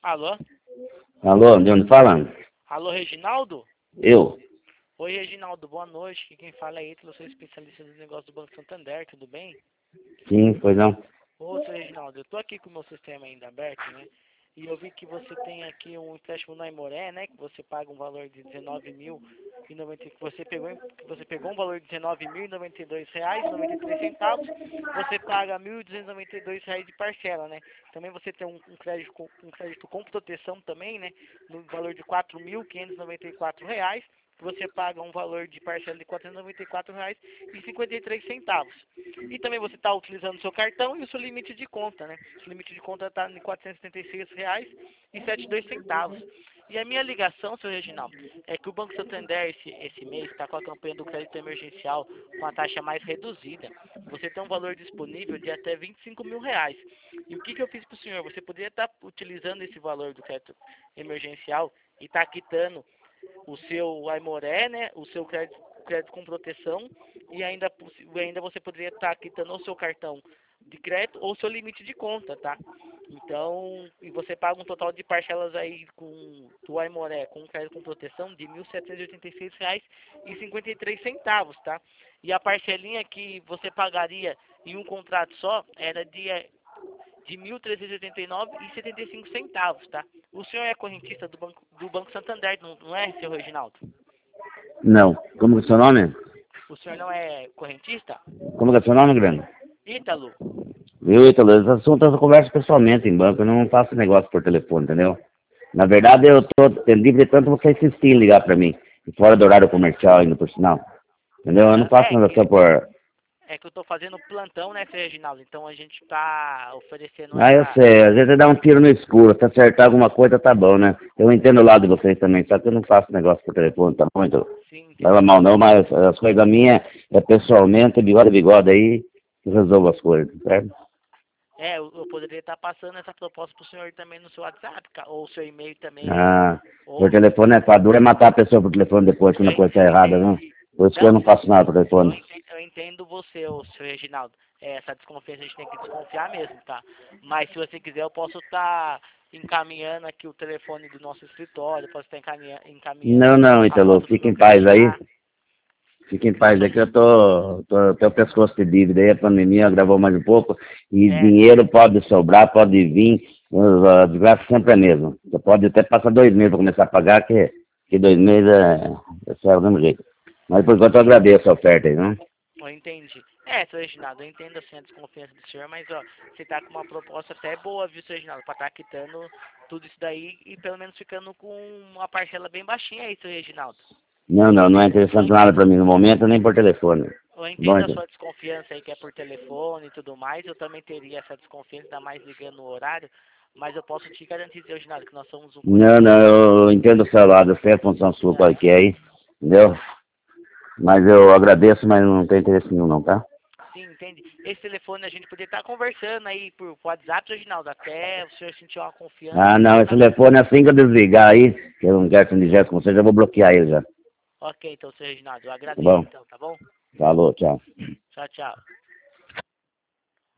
Alô? Alô, de onde fala? Alô, Reginaldo? Eu. Oi, Reginaldo, boa noite. Aqui quem fala é Ítalo, sou especialista dos negócios do Banco Santander, tudo bem? Sim, pois não. Ô, seu Reginaldo, eu tô aqui com o meu sistema ainda aberto, né? E eu vi que você tem aqui um empréstimo na Aimoré, né? Que você paga um valor de 19.090, que você pegou um valor de R$ 19.092,93. Você paga R$ 1.292 de parcela, né? Também você tem um crédito com proteção também, né? No valor de R$ 4.594. Você paga um valor de parcela de R$ 494,53. E também você está utilizando o seu cartão e o seu limite de conta, né? O limite de conta está em R$ 476,72. E a minha ligação, seu Reginaldo, é que o Banco Santander esse mês está com a campanha do crédito emergencial com a taxa mais reduzida. Você tem um valor disponível de até R$ 25.000. E o que eu fiz para o senhor? Você poderia estar utilizando esse valor do crédito emergencial e estar quitando o seu Aimoré, né? O seu crédito com proteção e ainda você poderia estar quitando o seu cartão de crédito ou seu limite de conta, tá? Então, e você paga um total de parcelas aí com do Aimoré com crédito com proteção de R$ 1.786,53, tá? E a parcelinha que você pagaria em um contrato só era de R$ 1.389,75, tá? O senhor é correntista do Banco Santander, não é, seu Reginaldo? Não. Como que é seu nome? O senhor não é correntista? Como que é seu nome, Grande? Ítalo. Viu, Ítalo? Esse assunto eu converso pessoalmente em banco, eu não faço negócio por telefone, entendeu? Na verdade, eu tô livre tanto você insistir em ligar pra mim, fora do horário comercial ainda por sinal. Entendeu? Eu não faço negócio por... É que eu tô fazendo plantão, né, seu Reginaldo? Então a gente tá oferecendo Ah, eu essa... sei, às vezes dá um tiro no escuro, se acertar alguma coisa tá bom, né? Eu entendo o lado de vocês também, só que eu não faço negócio por telefone, tá bom, então? Sim, Não leva entendi. mal não, mas as coisas minhas é pessoalmente, bigode a bigode aí, que resolvo as coisas, certo? Eu poderia estar passando essa proposta pro senhor também no seu WhatsApp, ou seu e-mail também, Ah, por ou... telefone é fácil, duro é matar a pessoa por telefone depois quando a coisa tá errada, viu? Entendi. Por isso que eu Não, não faço nada por telefone. eu entendo você, ô, seu Reginaldo. Essa desconfiança a gente tem que desconfiar mesmo, tá? Mas se você quiser, eu posso estar encaminhando aqui o telefone do nosso escritório, posso estar encaminhando Não, não, a Italo, foto do fica meu em paz aí. crachá. Fica em paz aí que eu tô até o pescoço de dívida aí, a pandemia agravou mais um pouco, e É, dinheiro pode sobrar, pode vir, a desgraça sempre é mesmo. Você pode até passar 2 meses para começar a pagar, que 2 meses é só do mesmo jeito. Mas por enquanto eu agradeço a oferta aí, não? eu entendi. Seu Reginaldo, eu entendo assim a desconfiança do senhor, mas ó, você tá com uma proposta até boa, viu, seu Reginaldo, pra estar quitando tudo isso daí e pelo menos ficando com uma parcela bem baixinha aí, seu Reginaldo. Não, não, não é Eu interessante nada entendo, para mim no momento, nem por telefone. eu Bom, entendo a então. sua desconfiança aí que é por telefone e tudo mais, eu também teria essa desconfiança, ainda mais ligando no horário, mas eu posso te garantir, seu Reginaldo, que nós somos um Não, corretor. não, eu entendo o seu lado, eu sei a função sua qual que é aí, entendeu? Mas eu agradeço, mas não tem interesse nenhum não, tá? Sim, entende? Esse telefone a gente poderia estar conversando aí por WhatsApp, seu Reginaldo, até o senhor sentir uma confiança Ah, e não, esse passar. telefone assim que eu desligar aí, que eu não quero que me digesse com você, já vou bloquear ele já. Ok, então, seu Reginaldo, eu Tá agradeço bom? então, tá bom? Falou, tchau. Tchau, tchau.